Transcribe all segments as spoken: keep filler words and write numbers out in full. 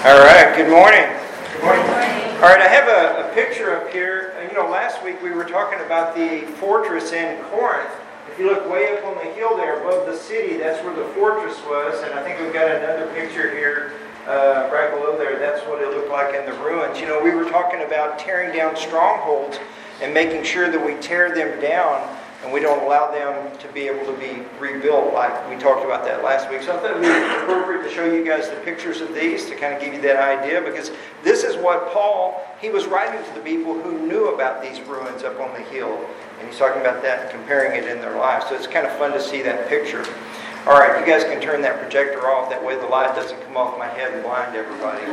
All right, good morning. Good morning. All right, I have a, a picture up here. You know, last week we were talking about the fortress in Corinth. If you look way up on the hill there above the city, that's where the fortress was. And I think we've got another picture here uh, right below there. That's what it looked like in the ruins. You know, we were talking about tearing down strongholds and making sure that we tear them down and we don't allow them to be able to be rebuilt, like we talked about that last week. So I thought it would be appropriate to show you guys the pictures of these to kind of give you that idea, because this is what Paul, he was writing to the people who knew about these ruins up on the hill. And he's talking about that and comparing it in their lives. So it's kind of fun to see that picture. All right, you guys can turn that projector off. That way the light doesn't come off my head and blind everybody.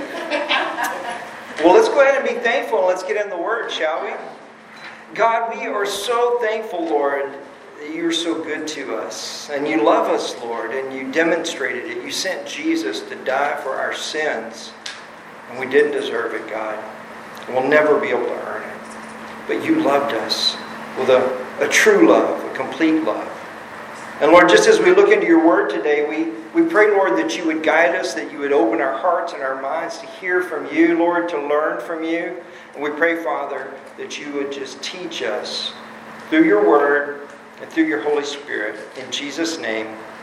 Well, let's go ahead and be thankful and let's get in the Word, shall we? God, we are so thankful, Lord, that you're so good to us. And you love us, Lord, and you demonstrated it. You sent Jesus to die for our sins. And we didn't deserve it, God. We'll never be able to earn it. But you loved us with a, a true love, a complete love. And Lord, just as we look into your word today, we, we pray, Lord, that you would guide us, that you would open our hearts and our minds to hear from you, Lord, to learn from you. And we pray, Father, that you would just teach us through your word and through your Holy Spirit. In Jesus' name,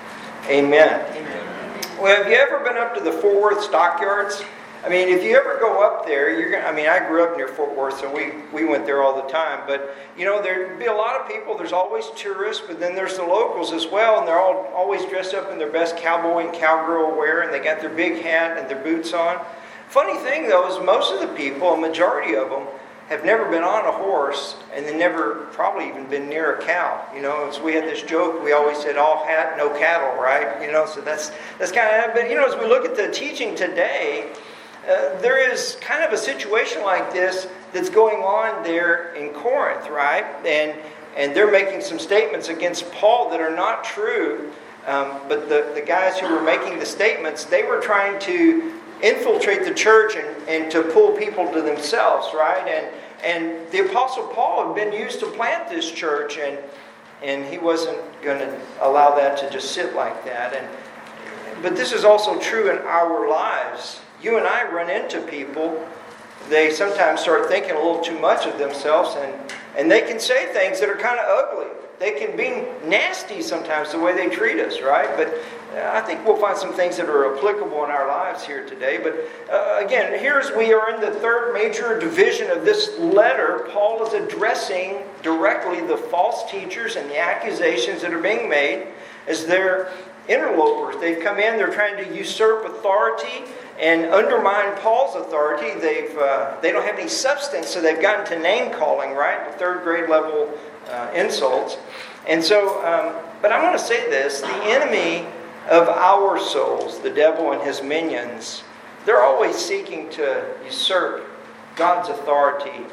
amen. Amen. Well, have you ever been up to the Fort Worth Stockyards? I mean, if you ever go up there, you're gonna, I mean, I grew up near Fort Worth, so we, we went there all the time. But, you know, there'd be a lot of people. There's always tourists, but then there's the locals as well. And they're all always dressed up in their best cowboy and cowgirl wear. And they got their big hat and their boots on. Funny thing, though, is most of the people, a majority of them, have never been on a horse. And they never probably even been near a cow. You know, so we had this joke. We always said, all hat, no cattle, right? You know, so that's, that's kind of, but, you know, as we look at the teaching today, Uh, there is kind of a situation like this that's going on there in Corinth, right? And and they're making some statements against Paul that are not true. Um, but the, the guys who were making the statements, they were trying to infiltrate the church and, and to pull people to themselves, right? And and the Apostle Paul had been used to plant this church, and and he wasn't going to allow that to just sit like that. And but this is also true in our lives. You and I run into people, they sometimes start thinking a little too much of themselves, and, and they can say things that are kind of ugly. They can be nasty sometimes the way they treat us, right? But I think we'll find some things that are applicable in our lives here today. But uh, again, here's we are in the third major division of this letter. Paul is addressing directly the false teachers and the accusations that are being made as they're interlopers. They've come in, they're trying to usurp authority and undermine Paul's authority. They've uh, they don't have any substance, so they've gotten to name calling, right? The third grade level uh, insults. And so, um, but I want to say this: the enemy of our souls, the devil and his minions, they're always seeking to usurp God's authority,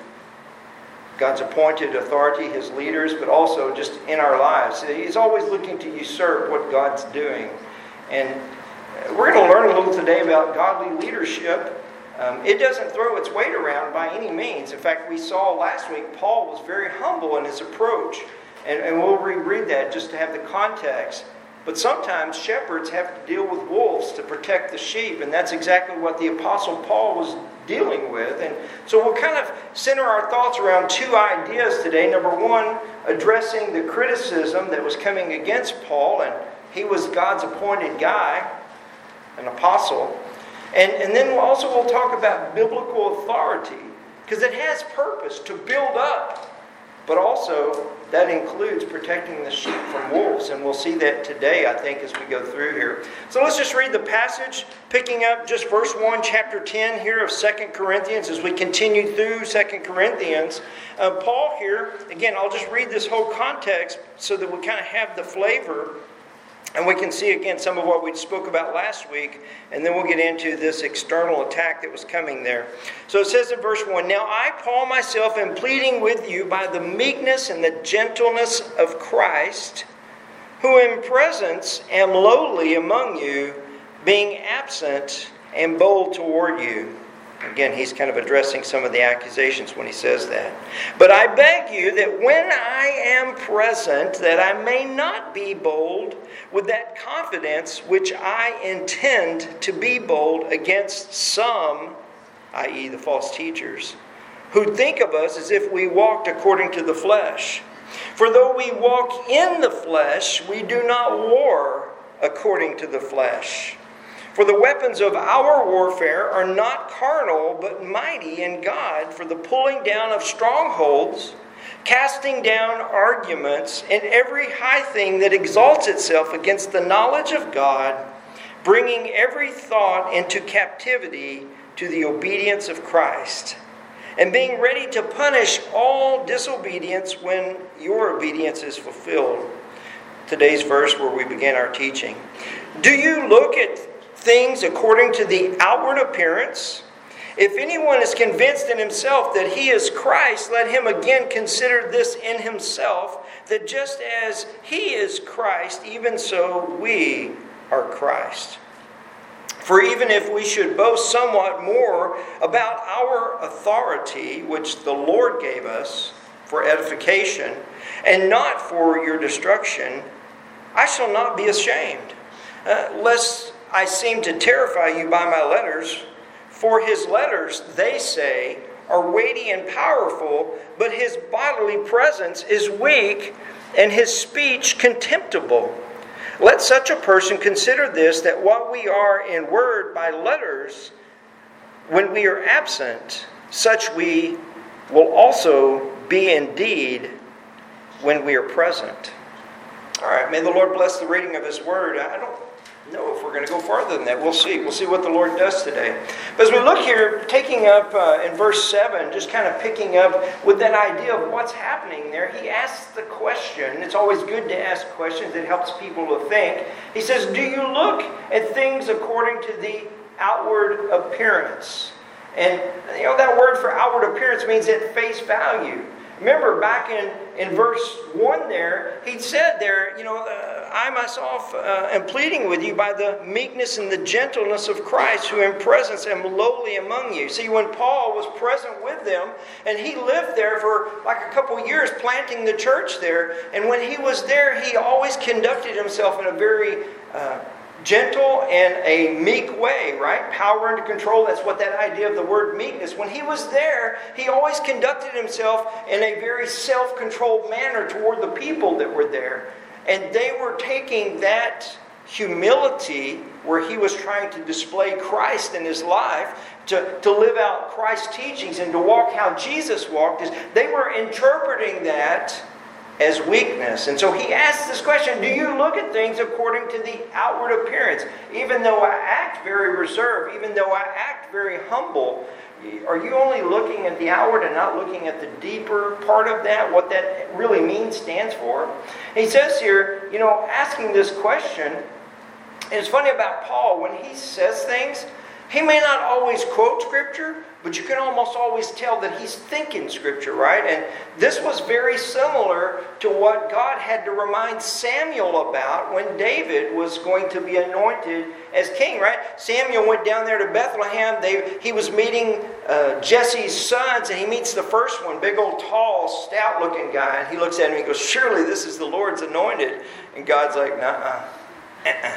God's appointed authority, His leaders, but also just in our lives. He's always looking to usurp what God's doing. And we're going to learn a little today about godly leadership. Um, it doesn't throw its weight around by any means. In fact, we saw last week Paul was very humble in his approach. And, and we'll reread that just to have the context. But sometimes shepherds have to deal with wolves to protect the sheep. And that's exactly what the Apostle Paul was dealing with. And so we'll kind of center our thoughts around two ideas today. Number one, addressing the criticism that was coming against Paul. And he was God's appointed guy, an apostle. And, and then also we'll talk about biblical authority, because it has purpose to build up. But also, that includes protecting the sheep from wolves. And we'll see that today, I think, as we go through here. So let's just read the passage, picking up just verse one, chapter ten here of Second Corinthians, as we continue through Second Corinthians. Uh, Paul here, again, I'll just read this whole context so that we kind of have the flavor. And we can see again some of what we spoke about last week. And then we'll get into this external attack that was coming there. So it says in verse one, "Now I, Paul, myself, am pleading with you by the meekness and the gentleness of Christ, who in presence am lowly among you, being absent and bold toward you. Again, he's kind of addressing some of the accusations when he says that. But I beg you that when I am present, that I may not be bold with that confidence which I intend to be bold against some, that is the false teachers, who think of us as if we walked according to the flesh. For though we walk in the flesh, we do not war according to the flesh. For the weapons of our warfare are not carnal, but mighty in God for the pulling down of strongholds, casting down arguments, and every high thing that exalts itself against the knowledge of God, bringing every thought into captivity to the obedience of Christ, and being ready to punish all disobedience when your obedience is fulfilled. Today's verse where we begin our teaching. Do you look at things according to the outward appearance? If anyone is convinced in himself that he is Christ, let him again consider this in himself, that just as he is Christ, even so we are Christ. For even if we should boast somewhat more about our authority, which the Lord gave us for edification, and not for your destruction, I shall not be ashamed, uh, lest I seem to terrify you by my letters. For his letters, they say, are weighty and powerful, but his bodily presence is weak, and his speech contemptible. Let such a person consider this, that what we are in word by letters, when we are absent, such we will also be in deed when we are present. All right, may the Lord bless the reading of his word. I don't know if we're going to go farther than that. We'll see. We'll see what the Lord does today. But as we look here, taking up uh, in verse seven, just kind of picking up with that idea of what's happening there, he asks the question. It's always good to ask questions. It helps people to think. He says, do you look at things according to the outward appearance? And you know that word for outward appearance means at face value. Remember back in, in verse one there, he said there, you know, uh, I myself uh, am pleading with you by the meekness and the gentleness of Christ, who in presence am lowly among you. See, when Paul was present with them, and he lived there for like a couple years planting the church there, and when he was there, he always conducted himself in a very uh, gentle and a meek way, right? Power under control, that's what that idea of the word meekness. When he was there, he always conducted himself in a very self-controlled manner toward the people that were there. And they were taking that humility where he was trying to display Christ in his life, to, to live out Christ's teachings and to walk how Jesus walked. They were interpreting that as weakness. And so he asks this question, do you look at things according to the outward appearance? Even though I act very reserved, even though I act very humble, are you only looking at the outward and not looking at the deeper part of that, what that really means, stands for? And he says here, you know, asking this question, and it's funny about Paul, when he says things, he may not always quote Scripture, but you can almost always tell that he's thinking Scripture, right? And this was very similar to what God had to remind Samuel about when David was going to be anointed as king, right? Samuel went down there to Bethlehem. They, he was meeting uh, Jesse's sons, and he meets the first one, big old tall, stout-looking guy. And he looks at him and he goes, surely this is the Lord's anointed. And God's like, nuh-uh, uh-uh.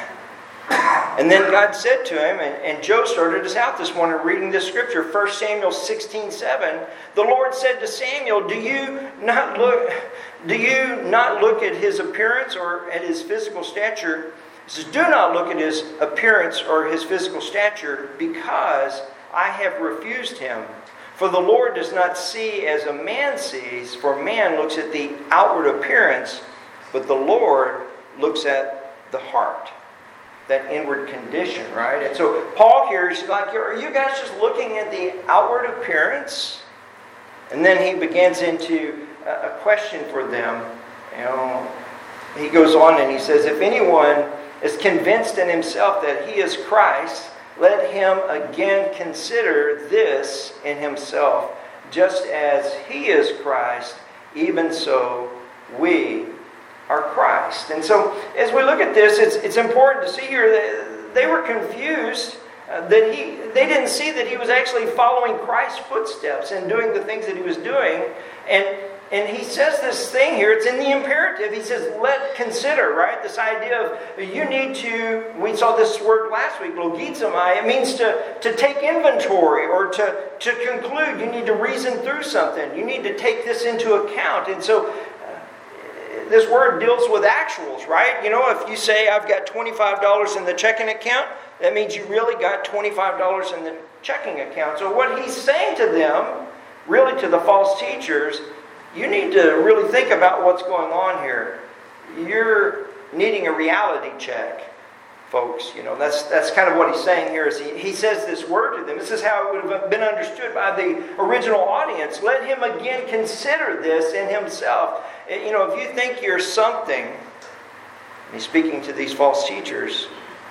And then God said to him, and, and Joe started us out this morning reading this scripture, First Samuel sixteen seven. The Lord said to Samuel, do you not look do you not look at his appearance or at his physical stature? He says, do not look at his appearance or his physical stature, because I have refused him. For the Lord does not see as a man sees, for man looks at the outward appearance, but the Lord looks at the heart. That inward condition, right? And so Paul here is like, are you guys just looking at the outward appearance? And then he begins into a question for them. You know, he goes on and he says, if anyone is convinced in himself that he is Christ, let him again consider this in himself. Just as he is Christ, even so we are Christ. And so as we look at this, it's it's important to see here that they were confused uh, that he they didn't see that he was actually following Christ's footsteps and doing the things that he was doing. And And he says this thing here, it's in the imperative. He says, let consider, right? This idea of you need to, we saw this word last week, logizomai. It means to, to take inventory or to, to conclude. You need to reason through something. You need to take this into account. And so uh, this word deals with actuals, right? You know, if you say, I've got twenty-five dollars in the checking account, that means you really got twenty-five dollars in the checking account. So what he's saying to them, really to the false teachers, you need to really think about what's going on here. You're needing a reality check, folks. You know, that's that's kind of what he's saying here. Is he, he says this word to them. This is how it would have been understood by the original audience. Let him again consider this in himself. You know, if you think you're something, he's speaking to these false teachers,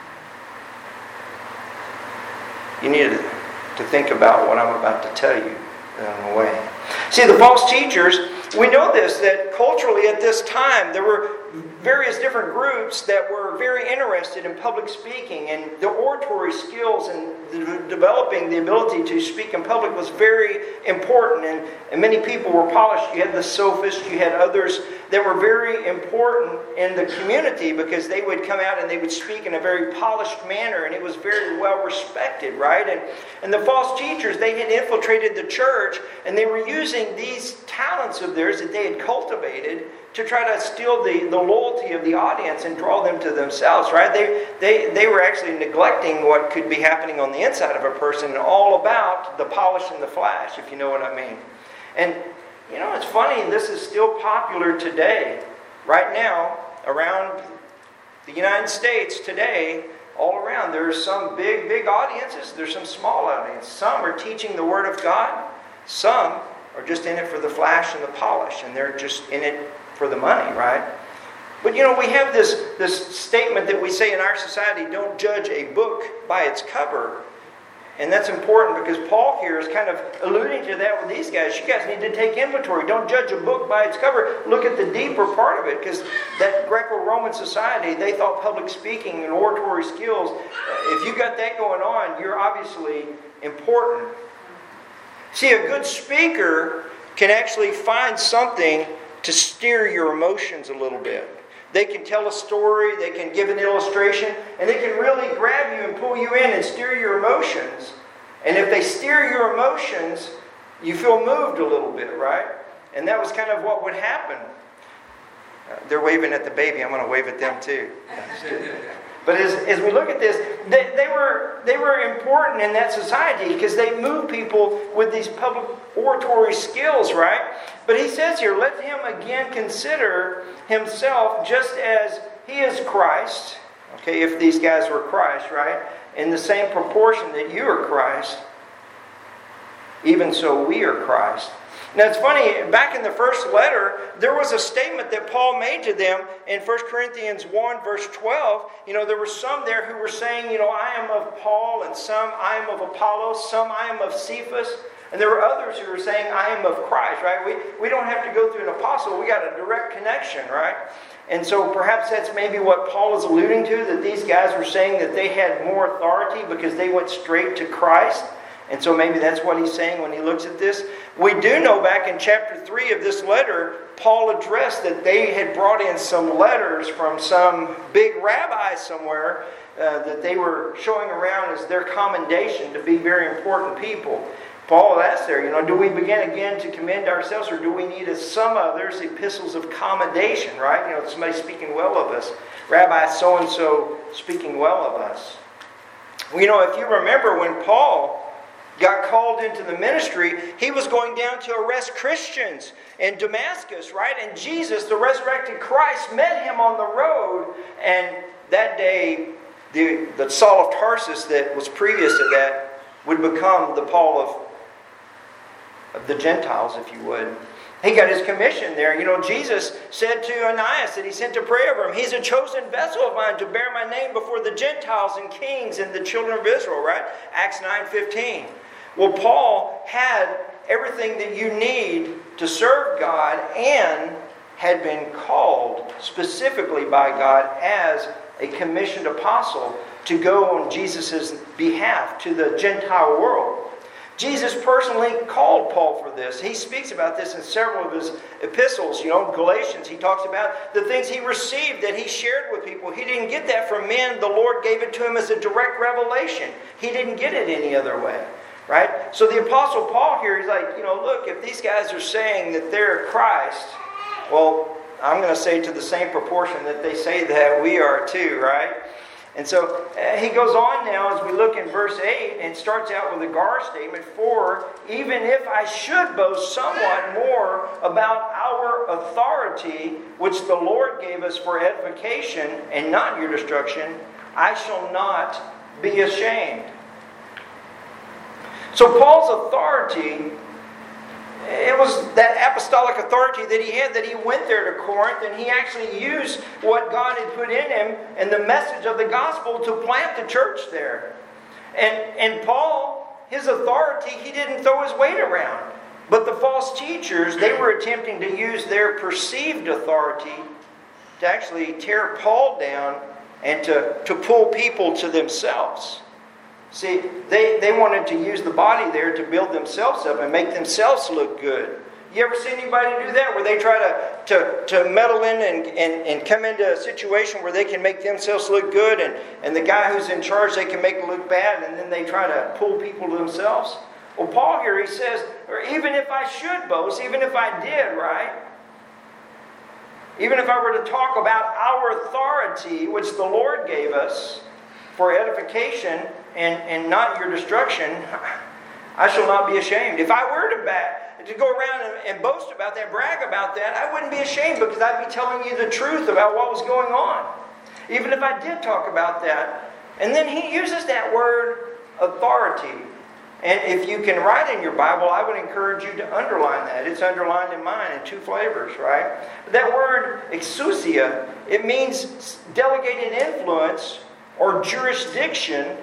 you need to think about what I'm about to tell you in a way. See, the false teachers, we know this, that culturally at this time, there were various different groups that were very interested in public speaking, and the oratory skills and the, developing the ability to speak in public was very important, and, and many people were polished. You had the sophists, you had others that were very important in the community because they would come out and they would speak in a very polished manner, and it was very well respected, right? And, and the false teachers, they had infiltrated the church, and they were using these talents of theirs that they had cultivated to try to steal the, the loyalty of the audience and draw them to themselves, right? They, they, they were actually neglecting what could be happening on the inside of a person and all about the polish and the flash, if you know what I mean. And, you know, it's funny, this is still popular today. Right now, around the United States today, all around, there's some big, big audiences. There's some small audiences. Some are teaching the Word of God. Some are just in it for the flash and the polish, and they're just in it for the money, right? But you know, we have this, this statement that we say in our society, don't judge a book by its cover. And that's important because Paul here is kind of alluding to that with these guys. You guys need to take inventory. Don't judge a book by its cover. Look at the deeper part of it, because that Greco-Roman society, they thought public speaking and oratory skills, if you got that going on, you're obviously important. See, a good speaker can actually find something to steer your emotions a little bit. They can tell a story, they can give an illustration, and they can really grab you and pull you in and steer your emotions. And if they steer your emotions, you feel moved a little bit, right? And that was kind of what would happen. Uh, they're waving at the baby. I'm going to wave at them too. But as, as we look at this, they, they were they were important in that society because they moved people with these public oratory skills, right? But he says here, let him again consider himself just as he is Christ. Okay, if these guys were Christ, right? In the same proportion that you are Christ, even so we are Christ. Now it's funny, back in the first letter, there was a statement that Paul made to them in First Corinthians one, verse twelve. You know, there were some there who were saying, you know, I am of Paul, and some I am of Apollos, some I am of Cephas. And there were others who were saying, I am of Christ, right? We, we don't have to go through an apostle. We got a direct connection, right? And so perhaps that's maybe what Paul is alluding to, that these guys were saying that they had more authority because they went straight to Christ. And so maybe that's what he's saying when he looks at this. We do know back in chapter three of this letter, Paul addressed that they had brought in some letters from some big rabbi somewhere uh, that they were showing around as their commendation to be very important people. Paul asked there, you know, do we begin again to commend ourselves, or do we need, as some others, epistles of commendation, right? You know, somebody speaking well of us. Rabbi so-and-so speaking well of us. Well, you know, if you remember when Paul got called into the ministry, he was going down to arrest Christians in Damascus, right? And Jesus, the resurrected Christ, met him on the road. And that day, the, the Saul of Tarsus that was previous to that would become the Paul of of the Gentiles, if you would. He got his commission there. You know, Jesus said to Ananias that he sent to pray over him, he's a chosen vessel of mine to bear my name before the Gentiles and kings and the children of Israel, right? Acts nine fifteen. Well, Paul had everything that you need to serve God and had been called specifically by God as a commissioned apostle to go on Jesus' behalf to the Gentile world. Jesus personally called Paul for this. He speaks about this in several of his epistles. You know, in Galatians, he talks about the things he received that he shared with people. He didn't get that from men. The Lord gave it to him as a direct revelation. He didn't get it any other way. Right? So the Apostle Paul here, he's like, you know, look, if these guys are saying that they're Christ, well, I'm going to say to the same proportion that they say that, we are too, right? And so uh, he goes on now as we look in verse eight and starts out with a gar statement. For even if I should boast somewhat more about our authority, which the Lord gave us for edification and not your destruction, I shall not be ashamed. So Paul's authority, it was that apostolic authority that he had, that he went there to Corinth and he actually used what God had put in him and the message of the gospel to plant the church there. And, and Paul, his authority, he didn't throw his weight around. But the false teachers, they were attempting to use their perceived authority to actually tear Paul down and to, to pull people to themselves. See, they, they wanted to use the body there to build themselves up and make themselves look good. You ever see anybody do that? Where they try to, to, to meddle in and, and, and come into a situation where they can make themselves look good, and, and the guy who's in charge, they can make it look bad, and then they try to pull people to themselves? Well, Paul here, he says, or even if I should boast, even if I did, right? Even if I were to talk about our authority, which the Lord gave us for edification and, and not your destruction, I shall not be ashamed. If I were to back, to go around and, and boast about that, brag about that, I wouldn't be ashamed, because I'd be telling you the truth about what was going on. Even if I did talk about that. And then he uses that word authority. And if you can write in your Bible, I would encourage you to underline that. It's underlined in mine in two flavors, right? But that word exousia, it means delegated influence or jurisdiction,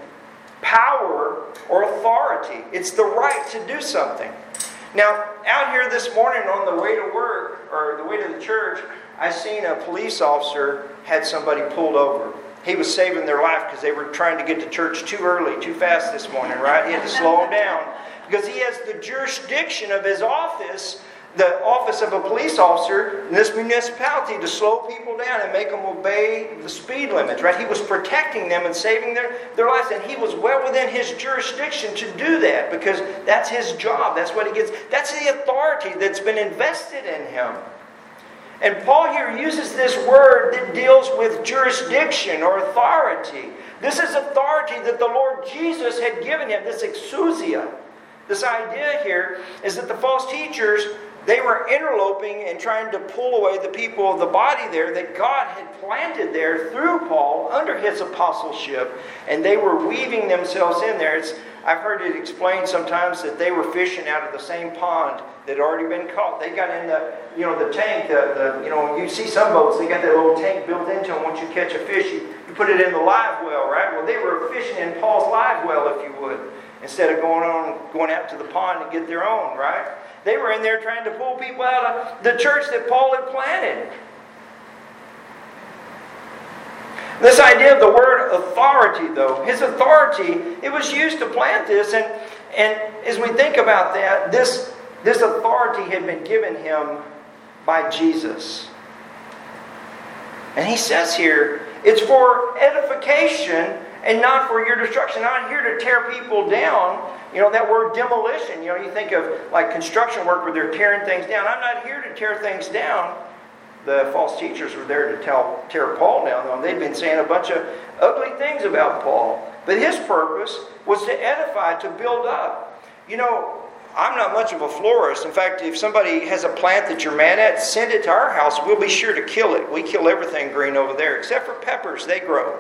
power, or authority. It's the right to do something. Now, out here this morning on the way to work, or the way to the church, I seen a police officer had somebody pulled over. He was saving their life because they were trying to get to church too early, too fast this morning, right? He had to slow them down. Because he has the jurisdiction of his office, the office of a police officer in this municipality, to slow people down and make them obey the speed limits, right? He was protecting them and saving their, their lives, and he was well within his jurisdiction to do that, because that's his job. That's what he gets. That's the authority that's been invested in him. And Paul here uses this word that deals with jurisdiction or authority. This is authority that the Lord Jesus had given him, this exousia. This idea here is that the false teachers, they were interloping and trying to pull away the people of the body there that God had planted there through Paul under his apostleship, and they were weaving themselves in there. It's, I've heard it explained sometimes that they were fishing out of the same pond that had already been caught. They got in the, you know, the tank, the, the, you know, you see some boats, they got that little tank built into them. Once you catch a fish, you, you put it in the live well, right? Well, they were fishing in Paul's live well, if you would, instead of going on, going out to the pond and get their own, right? They were in there trying to pull people out of the church that Paul had planted. This idea of the word authority, though, his authority, it was used to plant this, and, and as we think about that, this, this authority had been given him by Jesus. And he says here, it's for edification and not for your destruction. I'm not here to tear people down. You know, that word demolition, you know, you think of like construction work where they're tearing things down. I'm not here to tear things down. The false teachers were there to tell, tear Paul down, though. They'd been saying a bunch of ugly things about Paul. But his purpose was to edify, to build up. You know, I'm not much of a florist. In fact, if somebody has a plant that you're mad at, send it to our house. We'll be sure to kill it. We kill everything green over there, except for peppers. They grow.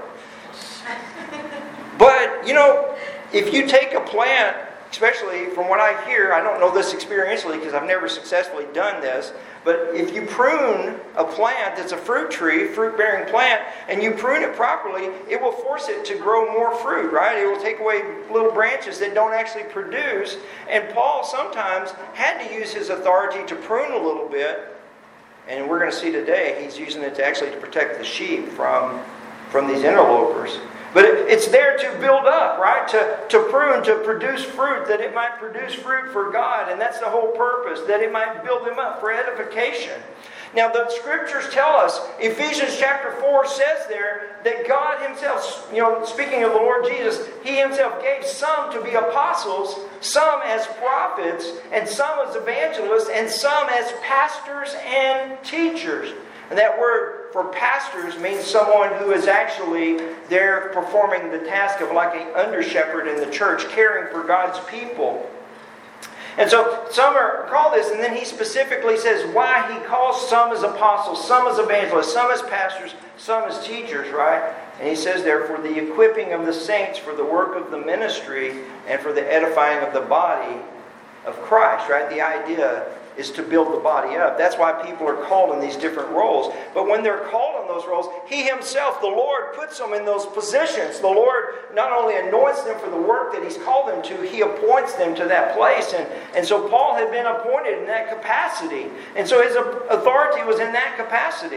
But, you know, if you take a plant, especially from what I hear, I don't know this experientially because I've never successfully done this, but if you prune a plant that's a fruit tree, fruit-bearing plant, and you prune it properly, it will force it to grow more fruit, right? It will take away little branches that don't actually produce. And Paul sometimes had to use his authority to prune a little bit, and we're going to see today he's using it to actually to protect the sheep from, from these interlopers. But it, it's there to build up, right? To, to prune, to produce fruit, that it might produce fruit for God. And that's the whole purpose, that it might build him up for edification. Now the scriptures tell us, Ephesians chapter four says there, that God himself, you know, speaking of the Lord Jesus, he himself gave some to be apostles, some as prophets, and some as evangelists, and some as pastors and teachers. And that word for pastors means someone who is actually there performing the task of like an under shepherd in the church, caring for God's people. And so some are called this, and then he specifically says why he calls some as apostles, some as evangelists, some as pastors, some as teachers, right? And he says there, for the equipping of the saints for the work of the ministry and for the edifying of the body of Christ, right? The idea is to build the body up. That's why people are called in these different roles. But when they're called in those roles, he himself, the Lord, puts them in those positions. The Lord not only anoints them for the work that he's called them to, he appoints them to that place. And, and so Paul had been appointed in that capacity. And so his authority was in that capacity.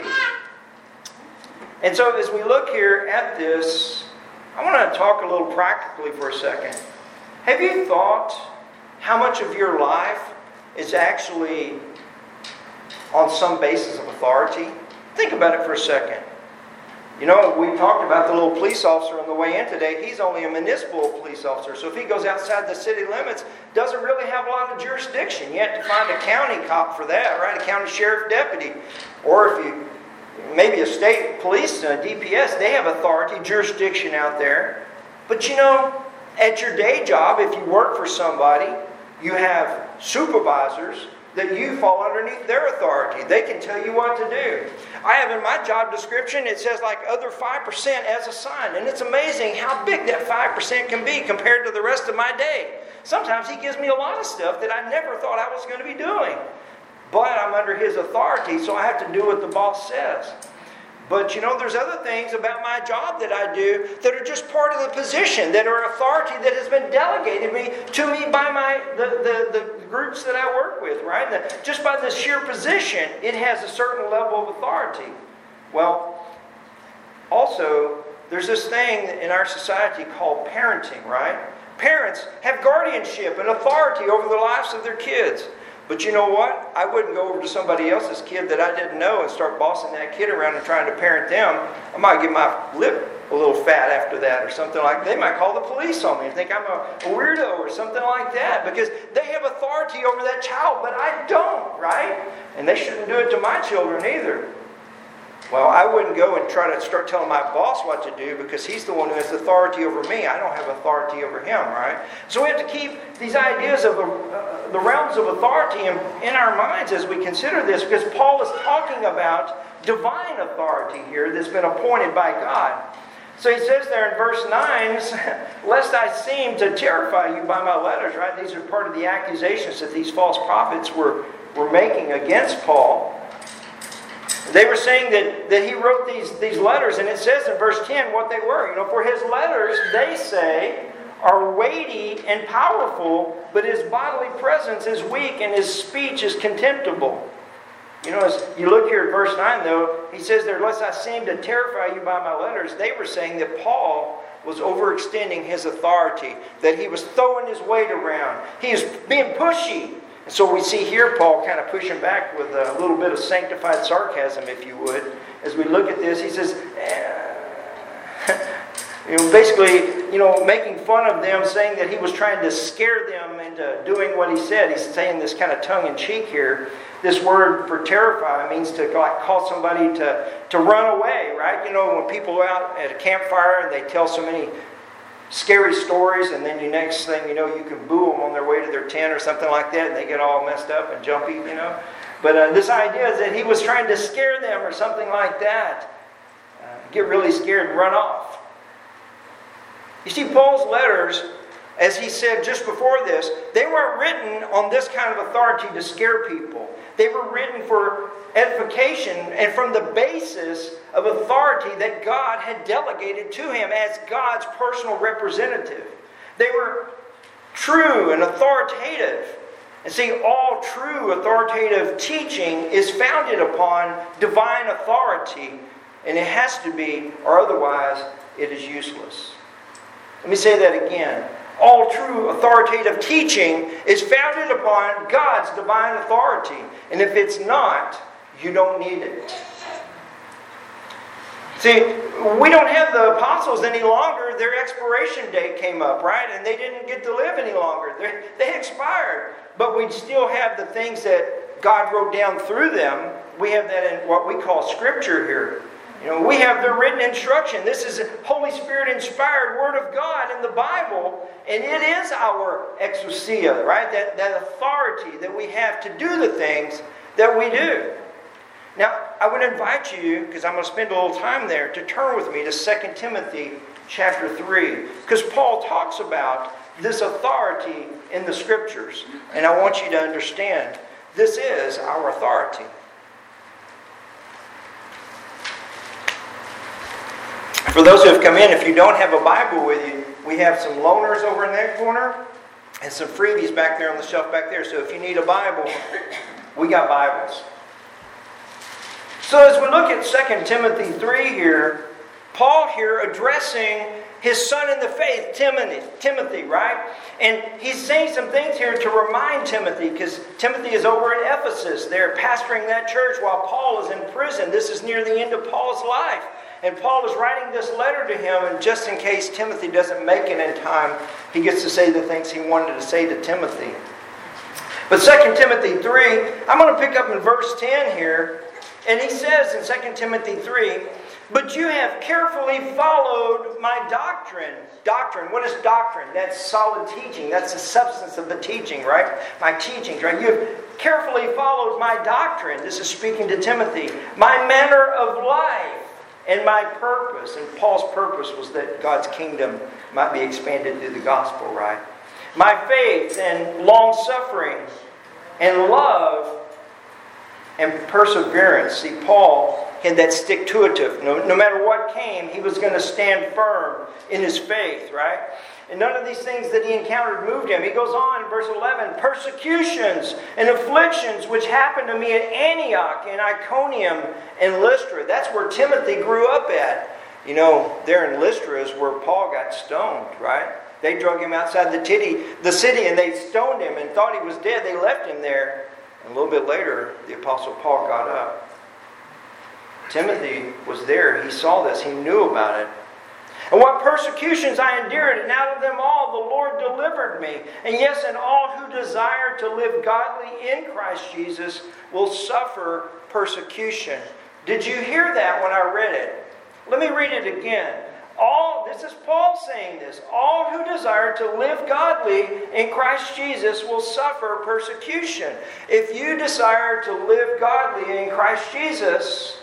And so as we look here at this, I want to talk a little practically for a second. Have you thought how much of your life is actually on some basis of authority? Think about it for a second. You know, we talked about the little police officer on the way in today. He's only a municipal police officer. So if he goes outside the city limits, doesn't really have a lot of jurisdiction. You have to find a county cop for that, right? A county sheriff deputy. Or if you, maybe a state police, a D P S, they have authority, jurisdiction out there. But you know, at your day job, if you work for somebody, you have supervisors that you fall underneath their authority. They can tell you what to do. I have in my job description, it says like other five percent as assigned. And it's amazing how big that five percent can be compared to the rest of my day. Sometimes he gives me a lot of stuff that I never thought I was going to be doing. But I'm under his authority, so I have to do what the boss says. But you know, there's other things about my job that I do that are just part of the position, that are authority that has been delegated me to me by my the, the, the groups that I work with, right? The, just by the sheer position, it has a certain level of authority. Well, also, there's this thing in our society called parenting, right? Parents have guardianship and authority over the lives of their kids. But you know what? I wouldn't go over to somebody else's kid that I didn't know and start bossing that kid around and trying to parent them. I might get my lip a little fat after that or something like that. They might call the police on me and think I'm a, a weirdo or something like that because they have authority over that child, but I don't, right? And they shouldn't do it to my children either. Well, I wouldn't go and try to start telling my boss what to do because he's the one who has authority over me. I don't have authority over him, right? So we have to keep these ideas of uh, the realms of authority in, in our minds as we consider this, because Paul is talking about divine authority here that's been appointed by God. So he says there in verse nine, lest I seem to terrify you by my letters, right? These are part of the accusations that these false prophets were, were making against Paul. They were saying that, that he wrote these, these letters, and it says in verse ten what they were. You know, for his letters, they say, are weighty and powerful, but his bodily presence is weak and his speech is contemptible. You know, as you look here at verse nine, though, he says there, lest I seem to terrify you by my letters. They were saying that Paul was overextending his authority, that he was throwing his weight around. He is being pushy. And so we see here Paul kind of pushing back with a little bit of sanctified sarcasm, if you would. As we look at this, he says, eh, you know, basically, you know, making fun of them, saying that he was trying to scare them into doing what he said. He's saying this kind of tongue-in-cheek here. This word for terrify means to like cause somebody to, to run away, right? You know, when people are out at a campfire and they tell so many scary stories, and then the next thing you know, you can boo them on their way to their tent or something like that, and they get all messed up and jumpy, you know. But uh, this idea is that he was trying to scare them or something like that. Uh, get really scared and run off. You see, Paul's letters, as he said just before this, they weren't written on this kind of authority to scare people. They were written for edification and from the basis of authority that God had delegated to him as God's personal representative. They were true and authoritative. And see, all true authoritative teaching is founded upon divine authority. And it has to be, or otherwise it is useless. Let me say that again. All true authoritative teaching is founded upon God's divine authority. And if it's not, you don't need it. See, we don't have the apostles any longer. Their expiration date came up, right? And they didn't get to live any longer. They're, they expired. But we still have the things that God wrote down through them. We have that in what we call Scripture here. You know, we have the written instruction. This is a Holy Spirit inspired Word of God in the Bible. And it is our exousia, right? That, that authority that we have to do the things that we do. Now, I would invite you, because I'm going to spend a little time there, to turn with me to Second Timothy chapter three. Because Paul talks about this authority in the Scriptures. And I want you to understand, this is our authority. For those who have come in, if you don't have a Bible with you, we have some loaners over in that corner and some freebies back there on the shelf back there. So if you need a Bible, we got Bibles. So as we look at Second Timothy three here, Paul here addressing his son in the faith, Timothy, Timothy, right? And he's saying some things here to remind Timothy, because Timothy is over in Ephesus. They're pastoring that church while Paul is in prison. This is near the end of Paul's life. And Paul is writing this letter to him, and just in case Timothy doesn't make it in time, he gets to say the things he wanted to say to Timothy. But Second Timothy three, I'm going to pick up in verse ten here. And he says in Second Timothy three, "But you have carefully followed my doctrine." Doctrine, what is doctrine? That's solid teaching. That's the substance of the teaching, right? My teachings, right? You have carefully followed my doctrine. This is speaking to Timothy. "My manner of life and my purpose." And Paul's purpose was that God's kingdom might be expanded through the gospel, right? "My faith and long-suffering and love and perseverance." See, Paul had that stick-to-itiveness. No, no matter what came, he was going to stand firm in his faith, right? And none of these things that he encountered moved him. He goes on in verse eleven, "Persecutions and afflictions which happened to me at Antioch and Iconium and Lystra." That's where Timothy grew up at. You know, there in Lystra is where Paul got stoned, right? They drug him outside the city, the city and they stoned him and thought he was dead. They left him there. And a little bit later, the Apostle Paul got up. Timothy was there. He saw this. He knew about it. "And what persecutions I endured, and out of them all the Lord delivered me. And yes, and all who desire to live godly in Christ Jesus will suffer persecution." Did you hear that when I read it? Let me read it again. All, this is Paul saying this, "All who desire to live godly in Christ Jesus will suffer persecution." If you desire to live godly in Christ Jesus,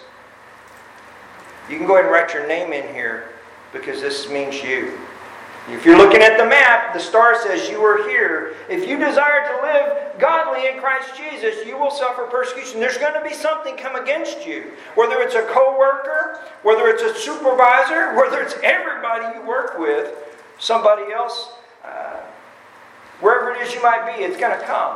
you can go ahead and write your name in here, because this means you. If you're looking at the map, the star says you are here. If you desire to live godly in Christ Jesus, you will suffer persecution. There's going to be something come against you. Whether it's a co-worker, whether it's a supervisor, whether it's everybody you work with, somebody else, uh, wherever it is you might be, it's going to come.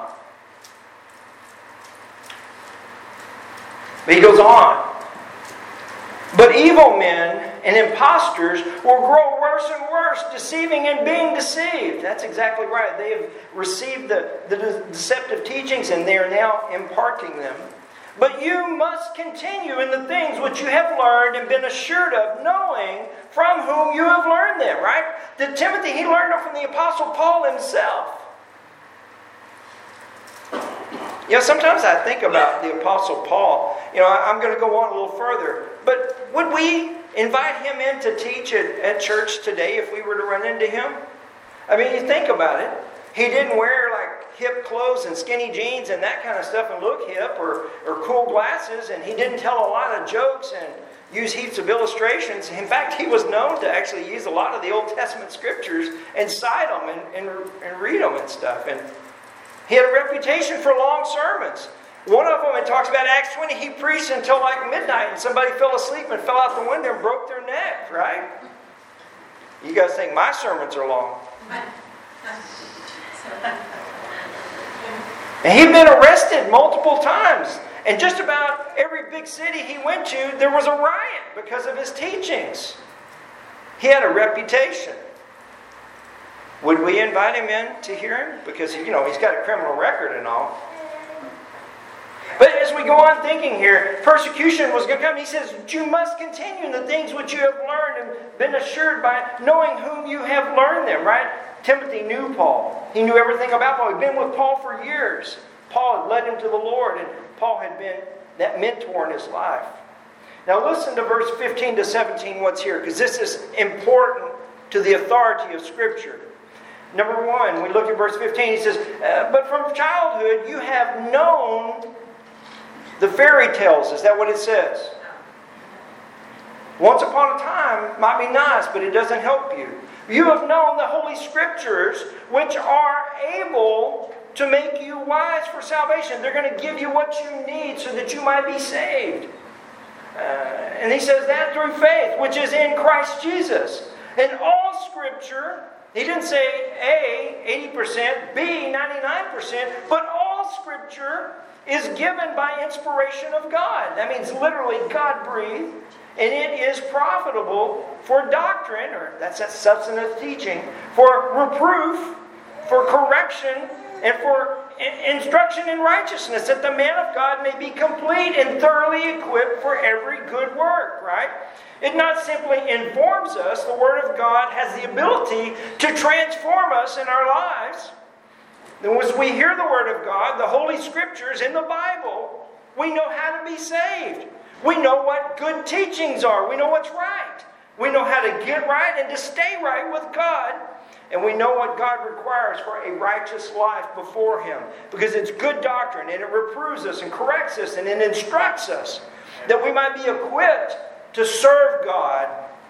But he goes on. "But evil men and impostors will grow worse and worse, deceiving and being deceived." That's exactly right. They have received the, the deceptive teachings and they are now imparting them. "But you must continue in the things which you have learned and been assured of, knowing from whom you have learned them." Right? Did Timothy, he learned them from the Apostle Paul himself. You know, sometimes I think about the Apostle Paul. You know, I'm going to go on a little further. But would we invite him in to teach at, at church today if we were to run into him? I mean, you think about it. He didn't wear like hip clothes and skinny jeans and that kind of stuff and look hip, or, or cool glasses. And he didn't tell a lot of jokes and use heaps of illustrations. In fact, he was known to actually use a lot of the Old Testament scriptures and cite them and, and, and read them and stuff. And he had a reputation for long sermons. One of them, it talks about Acts twenty, he preached until like midnight and somebody fell asleep and fell out the window and broke their neck, right? You guys think my sermons are long. And he'd been arrested multiple times. And just about every big city he went to, there was a riot because of his teachings. He had a reputation. Would we invite him in to hear him? Because, you know, he's got a criminal record and all. But as we go on thinking here, persecution was going to come. He says, you must continue in the things which you have learned and been assured by knowing whom you have learned them, right? Timothy knew Paul. He knew everything about Paul. He'd been with Paul for years. Paul had led him to the Lord, and Paul had been that mentor in his life. Now listen to verse fifteen to seventeen, what's here, because this is important to the authority of Scripture. Number one, we look at verse fifteen, he says, uh, but from childhood you have known the fairy tales. Is that what it says? Once upon a time might be nice, but it doesn't help you. You have known the Holy Scriptures, which are able to make you wise for salvation. They're going to give you what you need so that you might be saved. Uh, and he says that through faith, which is in Christ Jesus. And all Scripture, he didn't say A, eighty percent, B, ninety-nine percent, but all Scripture is given by inspiration of God. That means literally God-breathed, and it is profitable for doctrine, or that's that substantive teaching, for reproof, for correction, and for instruction in righteousness, that the man of God may be complete and thoroughly equipped for every good work, right? It not simply informs us, the Word of God has the ability to transform us in our lives. And as we hear the Word of God, the Holy Scriptures in the Bible, we know how to be saved. We know what good teachings are. We know what's right. We know how to get right and to stay right with God. And we know what God requires for a righteous life before Him. Because it's good doctrine, and it reproves us and corrects us and it instructs us that we might be equipped to serve God.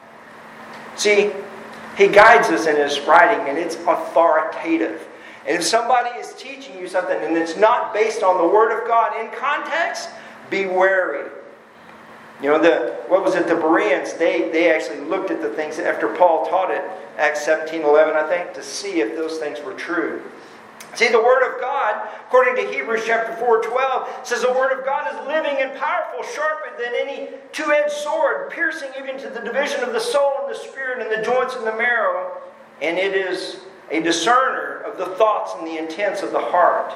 See, He guides us in His writing, and it's authoritative. And if somebody is teaching you something and it's not based on the Word of God in context, be wary. You know, the what was it, the Bereans, they, they actually looked at the things after Paul taught it, Acts seventeen eleven, I think, to see if those things were true. See, the Word of God, according to Hebrews chapter four twelve, says the Word of God is living and powerful, sharper than any two-edged sword, piercing even to the division of the soul and the spirit and the joints and the marrow, and it is a discerner of the thoughts and the intents of the heart.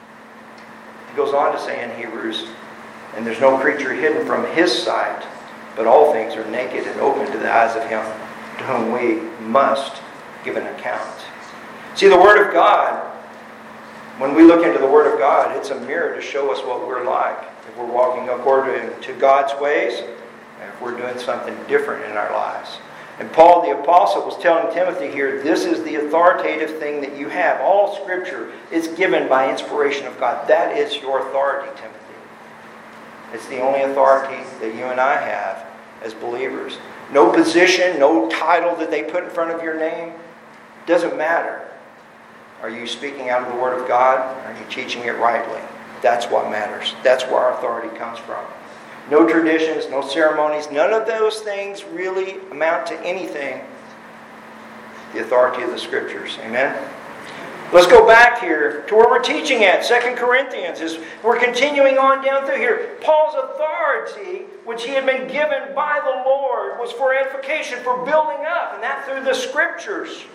He goes on to say in Hebrews, and there's no creature hidden from His sight, but all things are naked and open to the eyes of Him to whom we must give an account. See, the Word of God, when we look into the Word of God, it's a mirror to show us what we're like. If we're walking according to God's ways, and if we're doing something different in our lives. And Paul the Apostle was telling Timothy here, this is the authoritative thing that you have. All Scripture is given by inspiration of God. That is your authority, Timothy. It's the only authority that you and I have as believers. No position, no title that they put in front of your name. Doesn't matter. Are you speaking out of the Word of God? Or are you teaching it rightly? That's what matters. That's where our authority comes from. No traditions, no ceremonies, none of those things really amount to anything. The authority of the Scriptures. Amen? Let's go back here to where we're teaching at, Second Corinthians. As we're continuing on down through here. Paul's authority, which he had been given by the Lord, was for edification, for building up, and that through the Scriptures.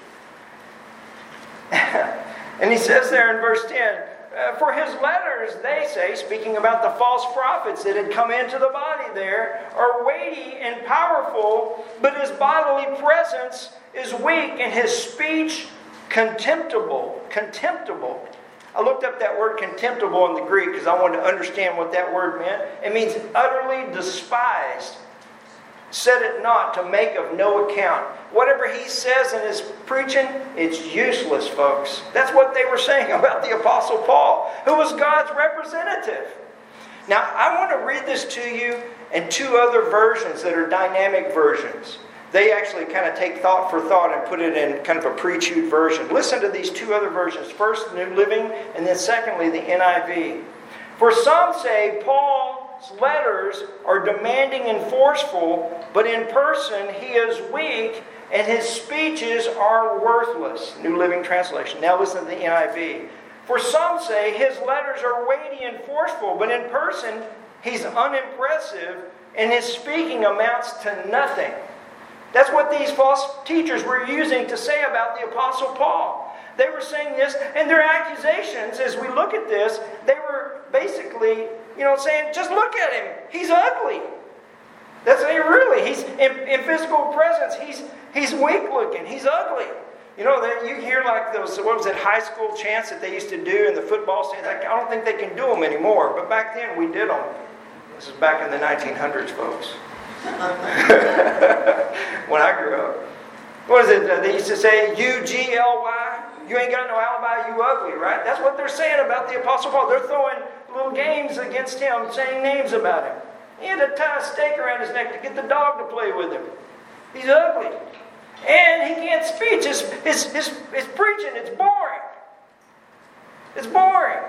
And he says there in verse ten, Uh, for his letters, they say, speaking about the false prophets that had come into the body there, are weighty and powerful, but his bodily presence is weak and his speech contemptible. Contemptible. I looked up that word contemptible in the Greek because I wanted to understand what that word meant. It means utterly despised. Set it not, to make of no account. Whatever he says in his preaching, it's useless, folks. That's what they were saying about the Apostle Paul, who was God's representative. Now, I want to read this to you in two other versions that are dynamic versions. They actually kind of take thought for thought and put it in kind of a pre-chewed version. Listen to these two other versions. First, the New Living, and then secondly, the N I V. For some say Paul letters are demanding and forceful, but in person he is weak and his speeches are worthless. New Living Translation. Now listen to the N I V. For some say his letters are weighty and forceful, but in person he's unimpressive and his speaking amounts to nothing. That's what these false teachers were using to say about the Apostle Paul. They were saying this, and their accusations, as we look at this, they were basically, you know, saying, just look at him. He's ugly. That's really, he's in, in physical presence, he's he's weak looking, he's ugly. You know, that you hear like those, what was it, high school chants that they used to do in the football stands. I don't think they can do them anymore, but back then we did them. This is back in the nineteen hundreds, folks. When I grew up. What is it? They used to say, U G L Y. You ain't got no alibi, you ugly, right? That's what they're saying about the Apostle Paul. They're throwing little games against him, saying names about him. He had to tie a stake around his neck to get the dog to play with him. He's ugly. And he can't speak. His, his, his, his preaching, it's boring. It's boring.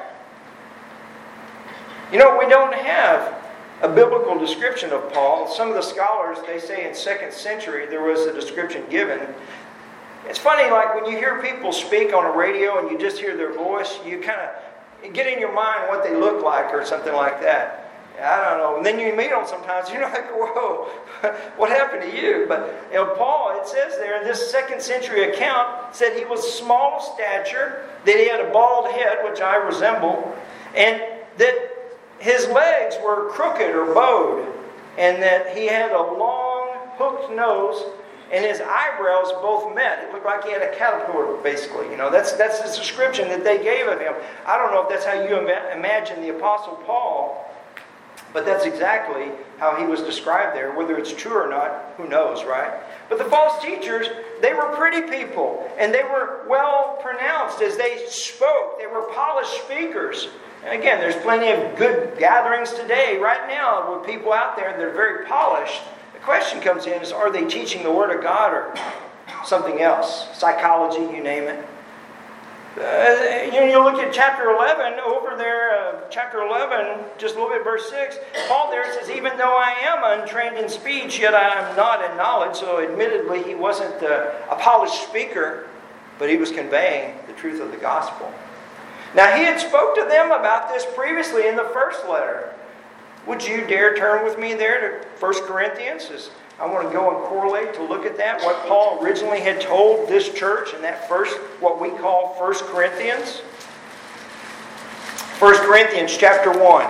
You know, we don't have a biblical description of Paul. Some of the scholars, they say in second century there was a description given. It's funny, like when you hear people speak on a radio and you just hear their voice, you kind of get in your mind what they look like or something like that. I don't know. And then you meet them sometimes, you're like, whoa, what happened to you? But you know, Paul, it says there in this second century account, said he was small of stature, that he had a bald head, which I resemble, and that his legs were crooked or bowed, and that he had a long hooked nose, and his eyebrows both met. It looked like he had a caterpillar, basically. You know, that's that's the description that they gave of him. I don't know if that's how you ima- imagine the Apostle Paul, but that's exactly how he was described there. Whether it's true or not, who knows, right? But the false teachers, they were pretty people, and they were well pronounced as they spoke. They were polished speakers. And again, there's plenty of good gatherings today, right now, with people out there that are very polished. The question comes in is, are they teaching the Word of God or something else? Psychology, you name it. Uh, you, you look at chapter eleven, over there, uh, chapter eleven, just a little bit, verse six. Paul there says, even though I am untrained in speech, yet I am not in knowledge. So admittedly, he wasn't uh, a polished speaker, but he was conveying the truth of the gospel. Now, he had spoke to them about this previously in the first letter. Would you dare turn with me there to First Corinthians? As I want to go and correlate to look at that, what Paul originally had told this church in that first, what we call First Corinthians. First Corinthians chapter one.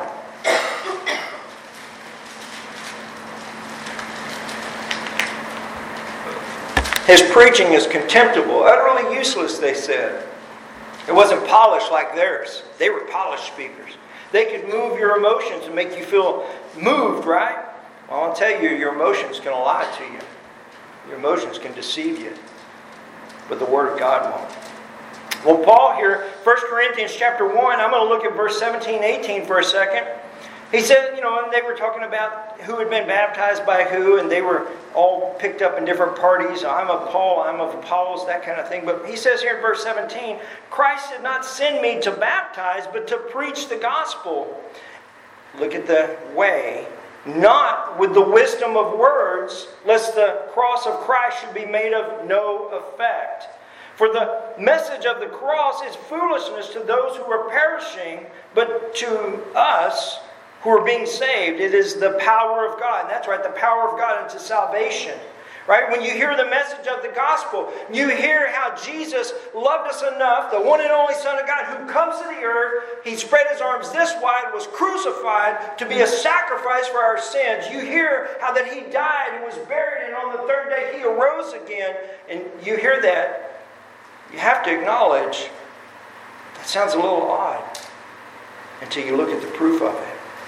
His preaching is contemptible, utterly useless, they said. It wasn't polished like theirs. They were polished speakers. They could move your emotions and make you feel moved, right? Well, I'll tell you, your emotions can lie to you. Your emotions can deceive you. But the Word of God won't. Well, Paul here, First Corinthians chapter one, I'm going to look at verse seventeen, eighteen for a second. He said, you know, and they were talking about who had been baptized by who, and they were all picked up in different parties. I'm of Paul, I'm of Apollos, that kind of thing. But he says here in verse seventeen, Christ did not send me to baptize, but to preach the gospel. Look at the way. Not with the wisdom of words, lest the cross of Christ should be made of no effect. For the message of the cross is foolishness to those who are perishing, but to us who are being saved, it is the power of God. And that's right, the power of God unto salvation. Right? When you hear the message of the gospel, you hear how Jesus loved us enough, the one and only Son of God who comes to the earth, He spread His arms this wide, was crucified to be a sacrifice for our sins. You hear how that He died and was buried, and on the third day He arose again. And you hear that, you have to acknowledge, that sounds a little odd until you look at the proof of it.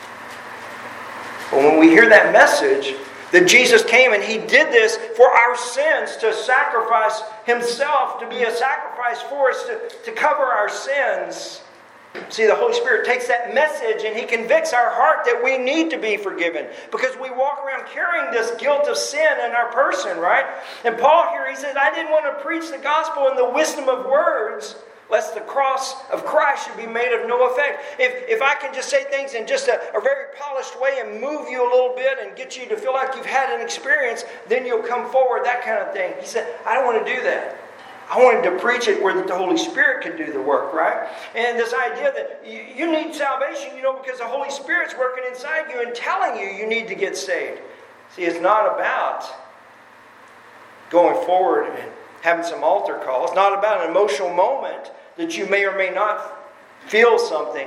But when we hear that message, that Jesus came and He did this for our sins, to sacrifice Himself, to be a sacrifice for us, to, to cover our sins. See, the Holy Spirit takes that message and He convicts our heart that we need to be forgiven. Because we walk around carrying this guilt of sin in our person, right? And Paul here, he says, I didn't want to preach the gospel in the wisdom of words, lest the cross of Christ should be made of no effect. If if I can just say things in just a, a very polished way and move you a little bit and get you to feel like you've had an experience, then you'll come forward, that kind of thing. He said, I don't want to do that. I wanted to preach it where the Holy Spirit could do the work, right? And this idea that you, you need salvation, you know, because the Holy Spirit's working inside you and telling you you need to get saved. See, it's not about going forward and having some altar call. It's not about an emotional moment that you may or may not feel something.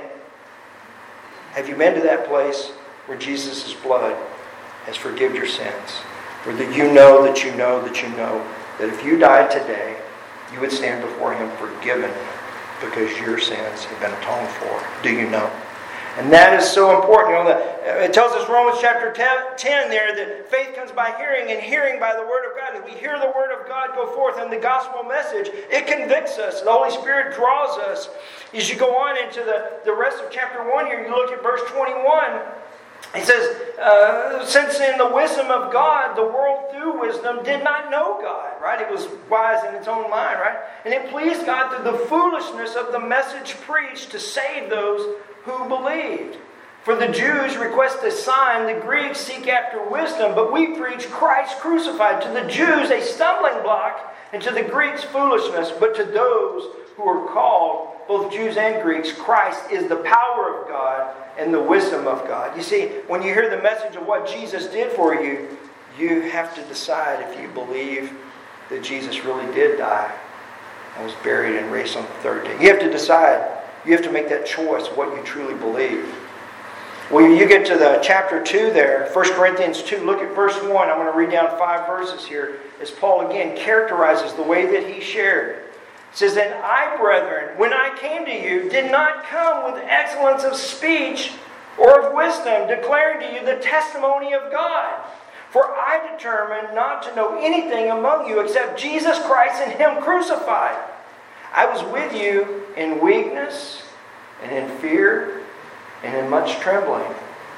Have you been to that place where Jesus' blood has forgiven your sins? Where that you know that you know that you know that if you died today, you would stand before Him forgiven because your sins have been atoned for. Do you know? And that is so important. You know, it tells us Romans chapter ten there that faith comes by hearing and hearing by the Word of God. If we hear the Word of God go forth in the gospel message, it convicts us. The Holy Spirit draws us. As you go on into the, the rest of chapter one here, you look at verse twenty-one. He says, uh, since in the wisdom of God, the world through wisdom did not know God, right? It was wise in its own mind, right? And it pleased God through the foolishness of the message preached to save those who believed. For the Jews request a sign, the Greeks seek after wisdom, but we preach Christ crucified. To the Jews a stumbling block, and to the Greeks foolishness, but to those who are called, both Jews and Greeks, Christ is the power of God and the wisdom of God. You see, when you hear the message of what Jesus did for you, you have to decide if you believe that Jesus really did die and was buried and raised on the third day. You have to decide. You have to make that choice of what you truly believe. When you get to the chapter two there, First Corinthians two, look at verse one. I'm going to read down five verses here as Paul again characterizes the way that he shared. It says, "And I, brethren, when I came to you, did not come with excellence of speech or of wisdom, declaring to you the testimony of God. For I determined not to know anything among you except Jesus Christ and Him crucified. I was with you in weakness and in fear and in much trembling."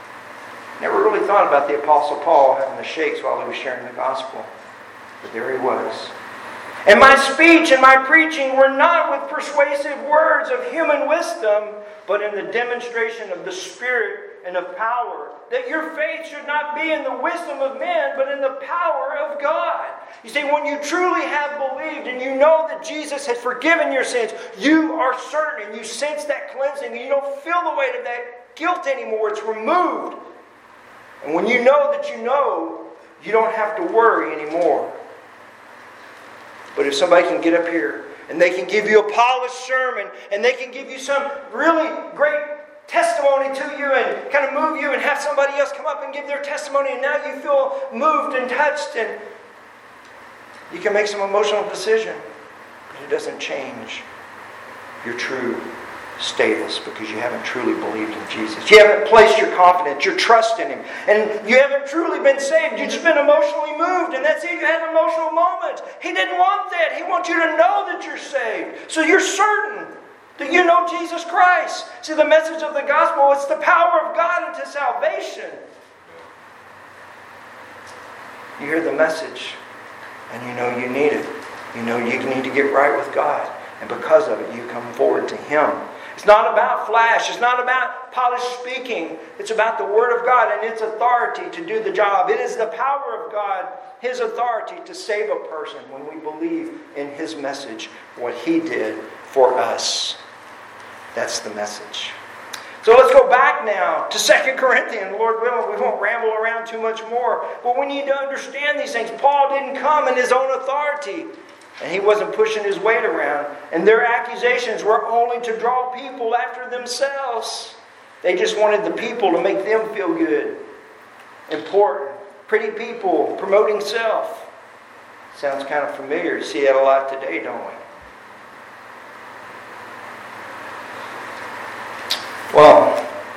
Never really thought about the Apostle Paul having the shakes while he was sharing the gospel. But there he was. "And my speech and my preaching were not with persuasive words of human wisdom, but in the demonstration of the Spirit and of power, that your faith should not be in the wisdom of men, but in the power of God." You see, when you truly have believed and you know that Jesus has forgiven your sins, you are certain and you sense that cleansing and you don't feel the weight of that guilt anymore. It's removed. And when you know that you know, you don't have to worry anymore. But if somebody can get up here and they can give you a polished sermon and they can give you some really great testimony to you and kind of move you and have somebody else come up and give their testimony, and now you feel moved and touched and you can make some emotional decision, but it doesn't change your true status because you haven't truly believed in Jesus. You haven't placed your confidence, your trust in Him, and you haven't truly been saved. You've just been emotionally moved, and that's it. You had an emotional moment. He didn't want that. He wants you to know that you're saved. So you're certain that you know Jesus Christ. See, the message of the gospel, it's the power of God into salvation. You hear the message, and you know you need it. You know you need to get right with God. And because of it, you come forward to Him. It's not about flash. It's not about polished speaking. It's about the Word of God and its authority to do the job. It is the power of God, His authority to save a person when we believe in His message, what He did for us. That's the message. So let's go back now to Second Corinthians. Lord willing, we won't ramble around too much more. But we need to understand these things. Paul didn't come in his own authority. And he wasn't pushing his weight around. And their accusations were only to draw people after themselves. They just wanted the people to make them feel good. Important. Pretty people promoting self. Sounds kind of familiar. You see that a lot today, don't we? Well,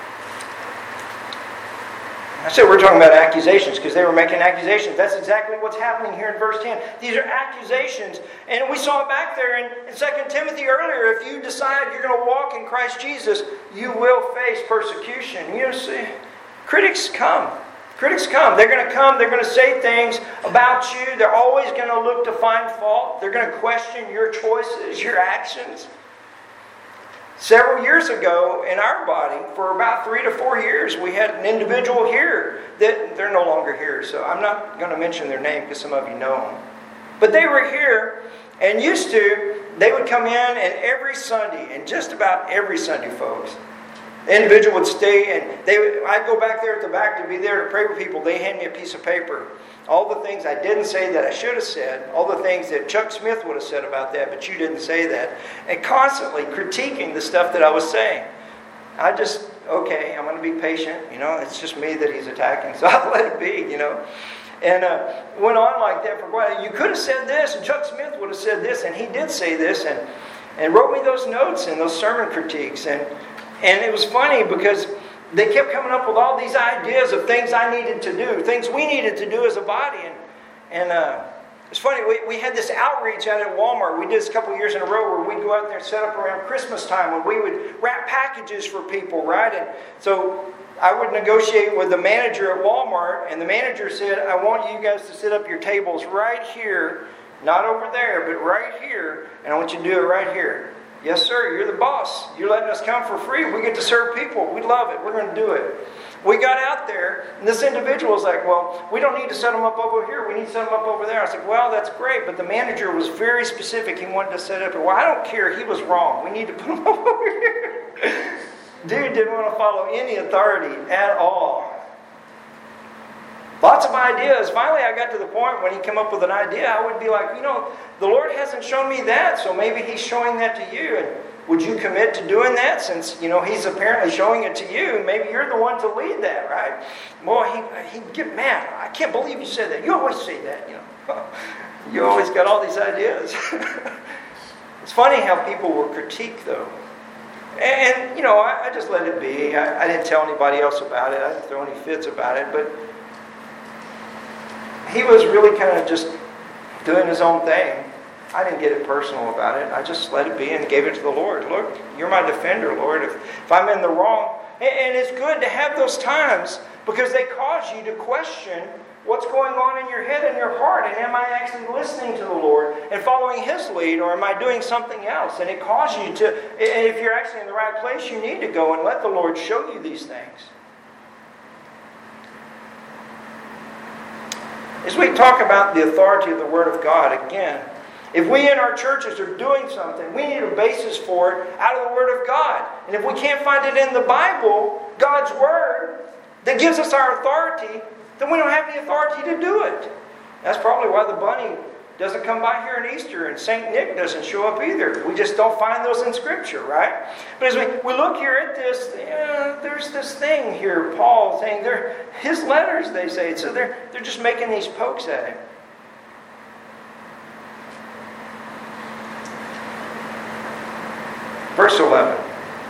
I said we're talking about accusations because they were making accusations. That's exactly what's happening here in verse ten. These are accusations. And we saw it back there in, in Second Timothy earlier. If you decide you're going to walk in Christ Jesus, you will face persecution. You know, see, critics come. Critics come. They're going to come. They're going to say things about you. They're always going to look to find fault. They're going to question your choices, your actions. Several years ago in our body, for about three to four years, we had an individual here that they're no longer here. So I'm not going to mention their name because some of you know them. But they were here and used to, they would come in and every Sunday, and just about every Sunday, folks, the individual would stay and they would, I'd go back there at the back to be there to pray with people. They hand me a piece of paper all the things I didn't say that I should have said, all the things that Chuck Smith would have said about that, but you didn't say that, and constantly critiquing the stuff that I was saying. I just, okay, I'm going to be patient. You know, it's just me that he's attacking, so I'll let it be, you know. And uh, went on like that for a while. You could have said this, and Chuck Smith would have said this, and he did say this, and, and wrote me those notes and those sermon critiques. And, and it was funny because they kept coming up with all these ideas of things I needed to do, things we needed to do as a body. And, and uh, it's funny, we, we had this outreach out at Walmart. We did this a couple of years in a row where we'd go out there and set up around Christmas time when we would wrap packages for people, right? And so I would negotiate with the manager at Walmart, and the manager said, I want you guys to set up your tables right here, not over there, but right here, and I want you to do it right here. Yes, sir, you're the boss. You're letting us come for free. We get to serve people. We love it. We're going to do it. We got out there, and this individual was like, well, we don't need to set them up over here. We need to set them up over there. I was like, well, that's great, but the manager was very specific. He wanted to set up. Well, I don't care. He was wrong. We need to put them up over here. Dude didn't want to follow any authority at all. Lots of ideas. Finally, I got to the point when he came up with an idea, I would be like, you know, the Lord hasn't shown me that, so maybe He's showing that to you. And would you commit to doing that since, you know, He's apparently showing it to you? Maybe you're the one to lead that, right? Well, he, he'd get mad. I can't believe you said that. You always say that, you know. You always got all these ideas. It's funny how people will critique, though. And, you know, I, I just let it be. I, I didn't tell anybody else about it. I didn't throw any fits about it. But he was really kind of just doing his own thing. I didn't get it personal about it. I just let it be and gave it to the Lord. Look, you're my defender, Lord. If, if I'm in the wrong. And, and it's good to have those times because they cause you to question what's going on in your head and your heart. And am I actually listening to the Lord and following His lead, or am I doing something else? And it causes you to, if you're actually in the right place, you need to go and let the Lord show you these things. As we talk about the authority of the Word of God, again, if we in our churches are doing something, we need a basis for it out of the Word of God. And if we can't find it in the Bible, God's Word, that gives us our authority, then we don't have the authority to do it. That's probably why the bunny doesn't come by here in Easter and Saint Nick doesn't show up either. We just don't find those in Scripture, right? But as we, we look here at this, yeah, there's this thing here, Paul saying, they're his letters, they say. So they're, they're just making these pokes at him. Verse eleven.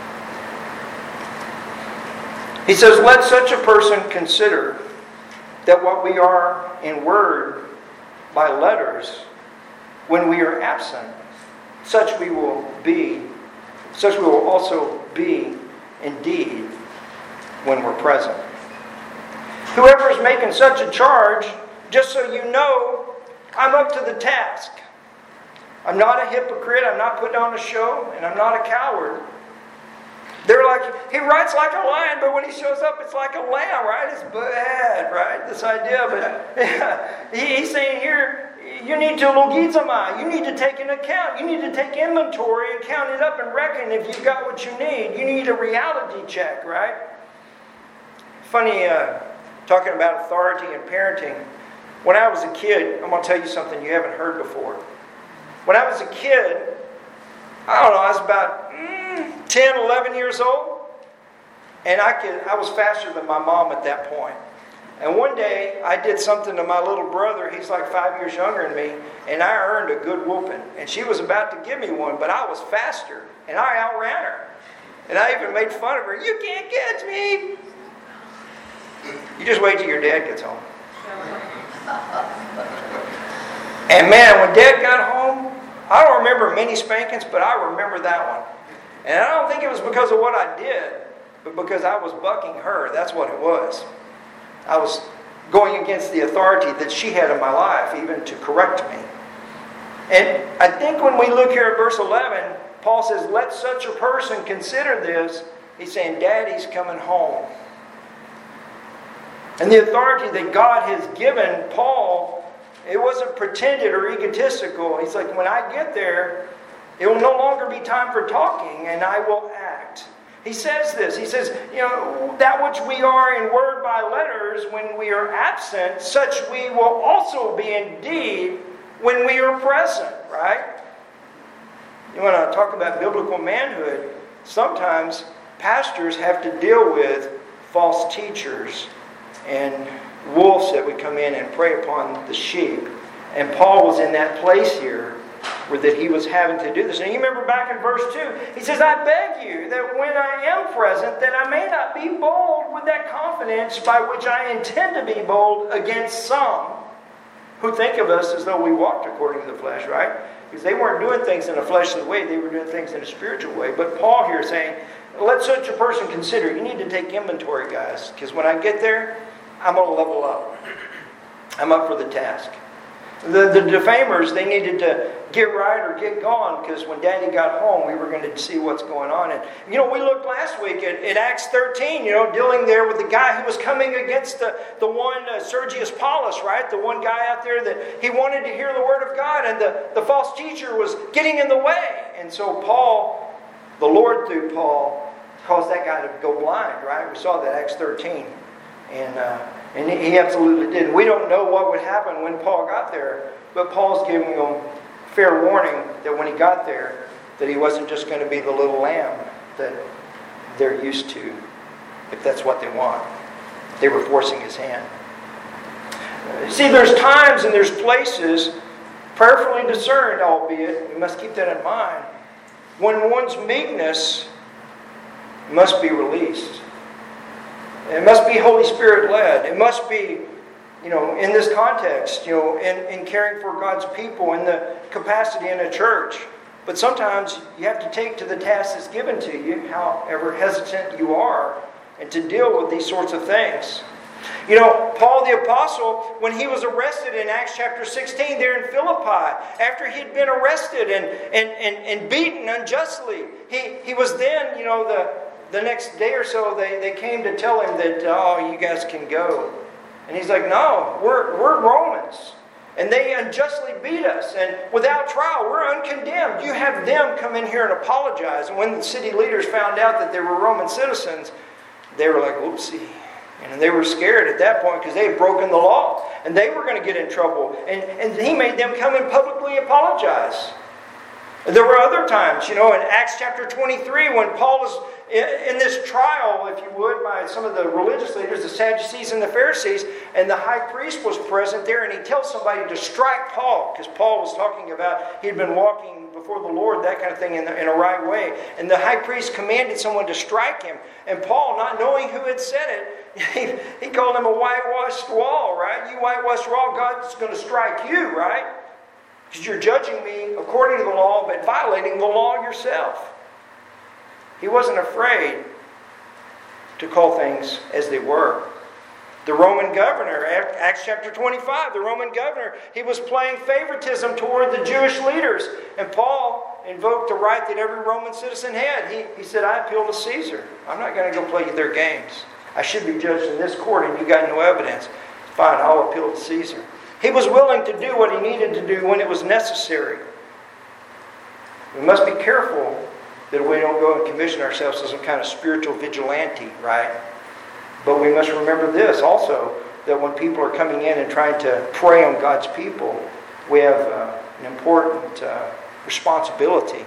He says, let such a person consider that what we are in word by letters, when we are absent, such we will be, such we will also be indeed when we're present. Whoever is making such a charge, just so you know, I'm up to the task. I'm not a hypocrite, I'm not putting on a show, and I'm not a coward. They're like, he writes like a lion, but when he shows up, it's like a lamb, right? It's bad, right? This idea. But yeah, he's saying here, you need to logizomai. You need to take an account. You need to take inventory and count it up and reckon if you've got what you need. You need a reality check, right? Funny, uh, talking about authority and parenting. When I was a kid, I'm going to tell you something you haven't heard before. When I was a kid, I don't know, I was about mm, ten, eleven years old. And I could, I was faster than my mom at that point. And one day, I did something to my little brother. He's like five years younger than me. And I earned a good whooping. And she was about to give me one, but I was faster. And I outran her. And I even made fun of her. You can't catch me. You just wait till your dad gets home. And man, when Dad got home, I don't remember many spankings, but I remember that one. And I don't think it was because of what I did, but because I was bucking her. That's what it was. I was going against the authority that she had in my life, even to correct me. And I think when we look here at verse eleven, Paul says, let such a person consider this. He's saying, Daddy's coming home. And the authority that God has given Paul, it wasn't pretended or egotistical. He's like, when I get there, it will no longer be time for talking, and I will act. He says this. He says, you know, that which we are in word by letters when we are absent, such we will also be indeed when we are present, right? You want to talk about biblical manhood? Sometimes pastors have to deal with false teachers and wolves that would come in and prey upon the sheep. And Paul was in that place here where that he was having to do this. And you remember back in verse two, he says, I beg you that when I am present, that I may not be bold with that confidence by which I intend to be bold against some who think of us as though we walked according to the flesh, right? Because they weren't doing things in a fleshly way, they were doing things in a spiritual way. But Paul here is saying, let such a person consider, you need to take inventory, guys, because when I get there, I'm going to level up. I'm up for the task. The, the defamers, they needed to get right or get gone, because when Daddy got home, we were going to see what's going on. And, you know, we looked last week at, at Acts thirteen, you know, dealing there with the guy who was coming against the, the one, uh, Sergius Paulus, right? The one guy out there that he wanted to hear the Word of God, and the, the false teacher was getting in the way. And so Paul, the Lord through Paul, caused that guy to go blind, right? We saw that, Acts thirteen. And uh, and he absolutely did. We don't know what would happen when Paul got there, but Paul's giving them fair warning that when he got there, that he wasn't just going to be the little lamb that they're used to, if that's what they want. They were forcing his hand. See, there's times and there's places, prayerfully discerned, albeit, we must keep that in mind, when one's meekness must be released. It must be Holy Spirit led. It must be, you know, in this context, you know, in, in caring for God's people, in the capacity in a church. But sometimes you have to take to the task that's given to you, however hesitant you are, and to deal with these sorts of things. You know, Paul the Apostle, when he was arrested in Acts chapter sixteen there in Philippi, after he'd been arrested and, and, and, and beaten unjustly, he, he was then, you know, the... The next day or so, they, they came to tell him that, oh, you guys can go. And he's like, no, we're, we're Romans. And they unjustly beat us. And without trial, we're uncondemned. You have them come in here and apologize. And when the city leaders found out that they were Roman citizens, they were like, whoopsie. And they were scared at that point because they had broken the law. And they were going to get in trouble. And, and he made them come and publicly apologize. There were other times, you know, in Acts chapter twenty-three, when Paul was in this trial, if you would, by some of the religious leaders, the Sadducees and the Pharisees, and the high priest was present there, and he tells somebody to strike Paul, because Paul was talking about he'd been walking before the Lord, that kind of thing, in, the, in a right way. And the high priest commanded someone to strike him. And Paul, not knowing who had said it, he, he called him a whitewashed wall, right? You whitewashed wall, God's going to strike you, right? Because you're judging me according to the law, but violating the law yourself. He wasn't afraid to call things as they were. The Roman governor, Acts chapter twenty-five, the Roman governor, he was playing favoritism toward the Jewish leaders. And Paul invoked the right that every Roman citizen had. He, he said, I appeal to Caesar. I'm not going to go play their games. I should be judged in this court and you got no evidence. Fine, I'll appeal to Caesar. He was willing to do what he needed to do when it was necessary. We must be careful that we don't go and commission ourselves as some kind of spiritual vigilante, right? But we must remember this also, that when people are coming in and trying to prey on God's people, we have uh, an important uh, responsibility.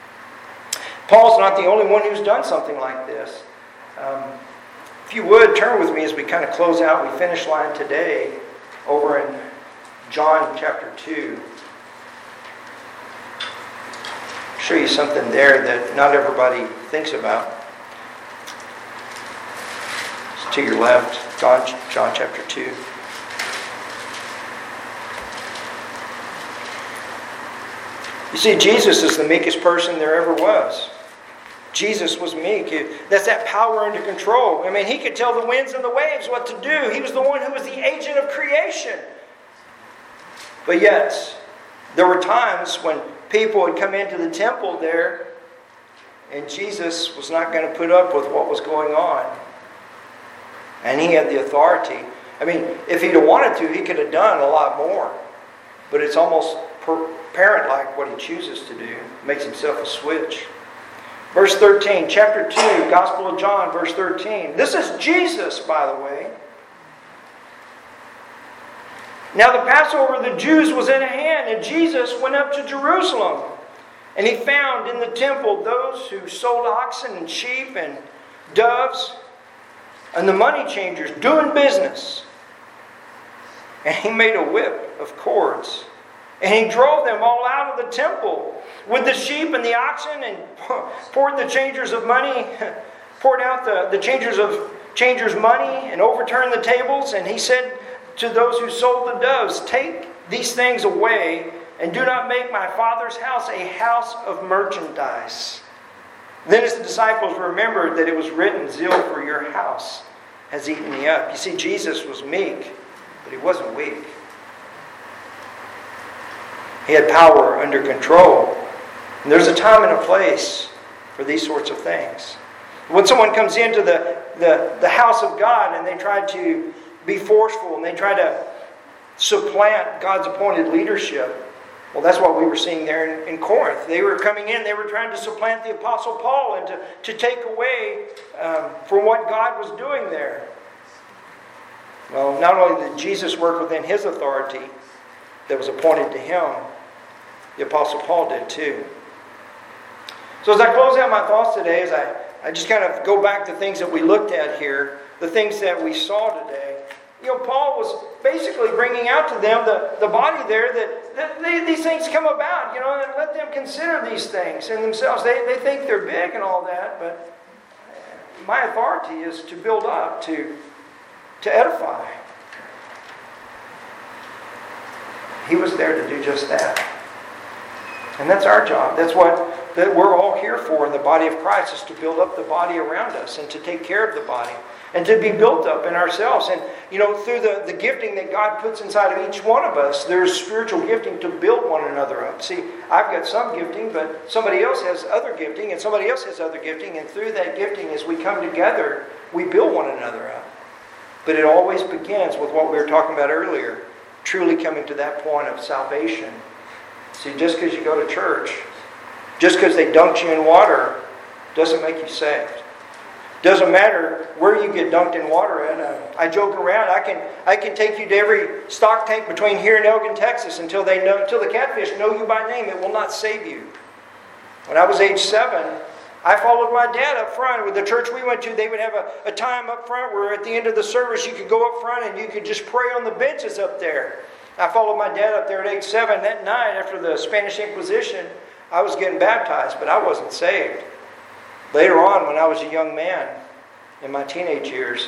Paul's not the only one who's done something like this. Um, if you would, turn with me as we kind of close out. We finish line today over in John chapter two. I'll show you something there that not everybody thinks about. It's to your left, John, John chapter two. You see, Jesus is the meekest person there ever was. Jesus was meek. That's that power under control. I mean, he could tell the winds and the waves what to do. He was the one who was the agent of creation. But yet, there were times when people would come into the temple there, and Jesus was not going to put up with what was going on. And he had the authority. I mean, if he'd have wanted to, he could have done a lot more. But it's almost parent-like what he chooses to do. Makes himself a switch. Verse thirteen, chapter two, Gospel of John, verse thirteen. This is Jesus, by the way. Now the Passover of the Jews was at hand, and Jesus went up to Jerusalem. And he found in the temple those who sold oxen and sheep and doves, and the money changers doing business. And he made a whip of cords, and he drove them all out of the temple with the sheep and the oxen, and poured the changers of money, poured out the, the changers of changers' money, and overturned the tables. And he said to those who sold the doves, "Take these things away, and do not make my Father's house a house of merchandise." Then his disciples remembered that it was written, "Zeal for your house has eaten me up." You see, Jesus was meek, but he wasn't weak. He had power under control. And there's a time and a place for these sorts of things. When someone comes into the, the, the house of God and they try to be forceful and they try to supplant God's appointed leadership, well, that's what we were seeing there in, in Corinth. They were coming in, they were trying to supplant the Apostle Paul and to, to take away um, from what God was doing there. Well, not only did Jesus work within his authority that was appointed to him, the Apostle Paul did too. So as I close out my thoughts today, as I, I just kind of go back to things that we looked at here, the things that we saw today, you know, Paul was basically bringing out to them, the, the body there, that, that they, these things come about, you know, and let them consider these things in themselves. They, they think they're big and all that, but my authority is to build up, to, to edify. He was there to do just that. And that's our job. That's what that we're all here for in the body of Christ, is to build up the body around us and to take care of the body and to be built up in ourselves. And, you know, through the, the gifting that God puts inside of each one of us, there's spiritual gifting to build one another up. See, I've got some gifting, but somebody else has other gifting, and somebody else has other gifting, and through that gifting, as we come together, we build one another up. But it always begins with what we were talking about earlier, truly coming to that point of salvation. See, just because you go to church, just because they dunked you in water, doesn't make you saved. Doesn't matter where you get dunked in water at. Uh, I joke around. I can I can take you to every stock tank between here and Elgin, Texas, until they know until the catfish know you by name. It will not save you. When I was age seven, I followed my dad up front. With the church we went to, they would have a, a time up front where at the end of the service you could go up front and you could just pray on the benches up there. I followed my dad up there at age seven. That night, after the Spanish Inquisition, I was getting baptized, but I wasn't saved. Later on, when I was a young man, in my teenage years,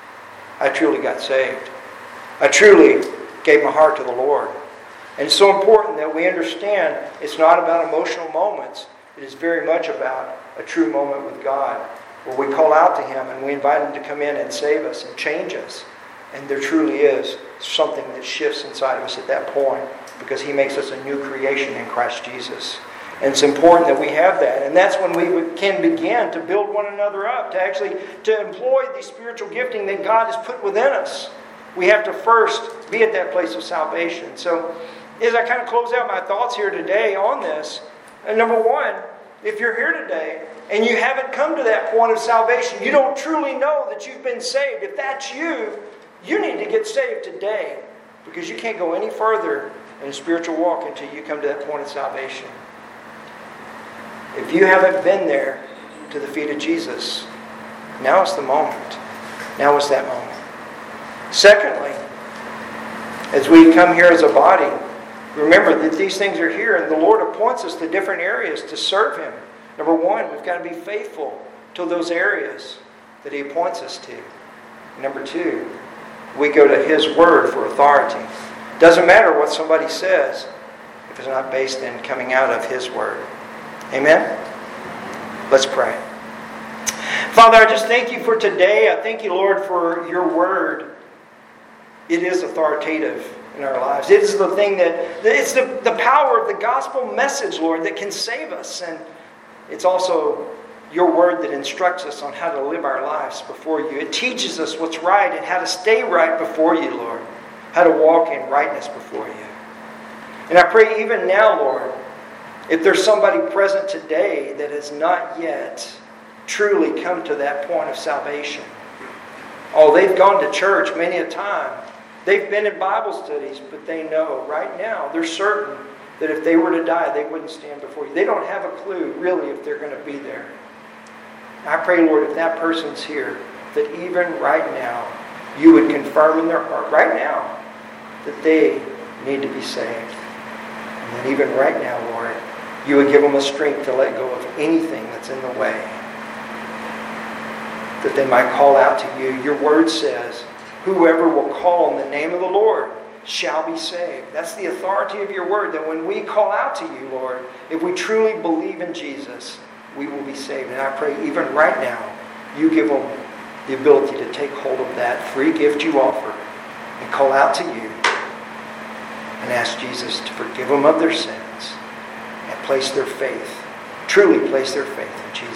I truly got saved. I truly gave my heart to the Lord. And it's so important that we understand it's not about emotional moments. It is very much about a true moment with God, where we call out to Him and we invite Him to come in and save us and change us. And there truly is something that shifts inside of us at that point, because He makes us a new creation in Christ Jesus. And it's important that we have that. And that's when we can begin to build one another up, to actually to employ the spiritual gifting that God has put within us. We have to first be at that place of salvation. So as I kind of close out my thoughts here today on this, and number one, if you're here today and you haven't come to that point of salvation, you don't truly know that you've been saved. If that's you, you need to get saved today, because you can't go any further in a spiritual walk until you come to that point of salvation. If you haven't been there to the feet of Jesus, now is the moment. Now is that moment. Secondly, as we come here as a body, remember that these things are here, and the Lord appoints us to different areas to serve Him. Number one, we've got to be faithful to those areas that He appoints us to. Number two, we go to His Word for authority. Doesn't matter what somebody says if it's not based in coming out of His Word. Amen? Let's pray. Father, I just thank You for today. I thank You, Lord, for Your Word. It is authoritative in our lives. It is the thing that, it's the, the power of the gospel message, Lord, that can save us. And it's also Your Word that instructs us on how to live our lives before You. It teaches us what's right and how to stay right before You, Lord. How to walk in rightness before You. And I pray even now, Lord, If there's somebody present today that has not yet truly come to that point of salvation, oh, they've gone to church many a time. They've been in Bible studies, but they know right now, they're certain that if they were to die, they wouldn't stand before you. They don't have a clue, really, if they're going to be there. I pray, Lord, if that person's here, that even right now, you would confirm in their heart, right now, that they need to be saved. And that even right now, Lord, you would give them a strength to let go of anything that's in the way. That they might call out to you. Your word says, whoever will call on the name of the Lord shall be saved. That's the authority of your word, that when we call out to you, Lord, if we truly believe in Jesus, we will be saved. And I pray even right now, you give them the ability to take hold of that free gift you offer and call out to you and ask Jesus to forgive them of their sins and place their faith, truly place their faith in Jesus.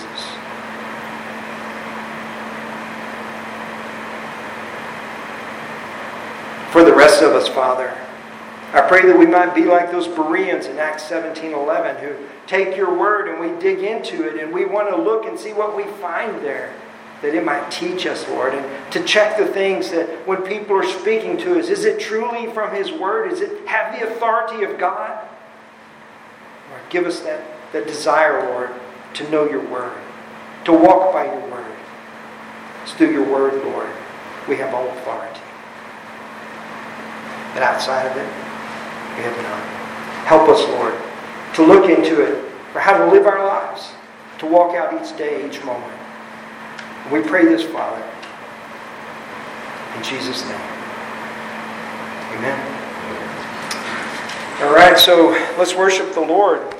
For the rest of us, Father, I pray that we might be like those Bereans in Acts seventeen eleven who take your word and we dig into it and we want to look and see what we find there, that it might teach us, Lord, and to check the things that when people are speaking to us, is it truly from his word? Does it have the authority of God? Lord, give us that, that desire, Lord, to know your word, to walk by your word. It's through your word, Lord, we have all authority. And outside of it, we have none. Help us, Lord, to look into it, for how to live our lives, to walk out each day, each moment. And we pray this, Father, in Jesus' name. Amen. All right, so let's worship the Lord.